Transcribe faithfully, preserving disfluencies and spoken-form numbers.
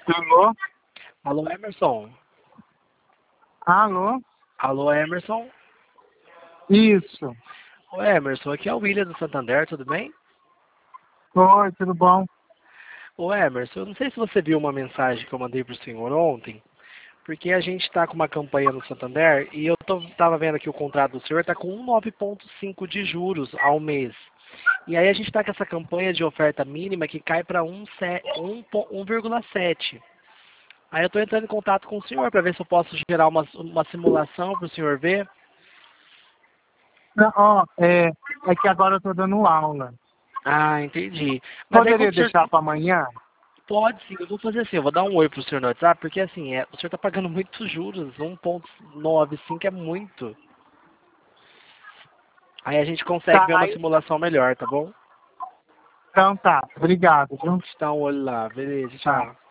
Alô? Alô, Emerson? Alô? Alô, Emerson? Isso. Ô, Emerson, aqui é o William do Santander, tudo bem? Oi, tudo bom? Ô, Emerson, eu não sei se você viu uma mensagem que eu mandei pro senhor ontem, porque a gente está com uma campanha no Santander e eu estava vendo aqui o contrato do senhor está com um vírgula nove ponto cinco de juros ao mês. E aí a gente está com essa campanha de oferta mínima que cai para um vírgula sete. Aí eu estou entrando em contato com o senhor para ver se eu posso gerar uma, uma simulação para o senhor ver. Não, ó, é, é que agora eu tô dando aula. Ah, entendi. Mas aí Poderia quando o senhor... deixar para amanhã? Pode sim, eu vou fazer assim, eu vou dar um oi pro senhor no WhatsApp, porque assim, é, o senhor está pagando muitos juros, um vírgula noventa e cinco é muito. Aí a gente consegue Tá, ver uma aí, simulação melhor, tá bom? então tá. Obrigado, viu? Deixa eu dar um olho lá, beleza, Tá. tchau.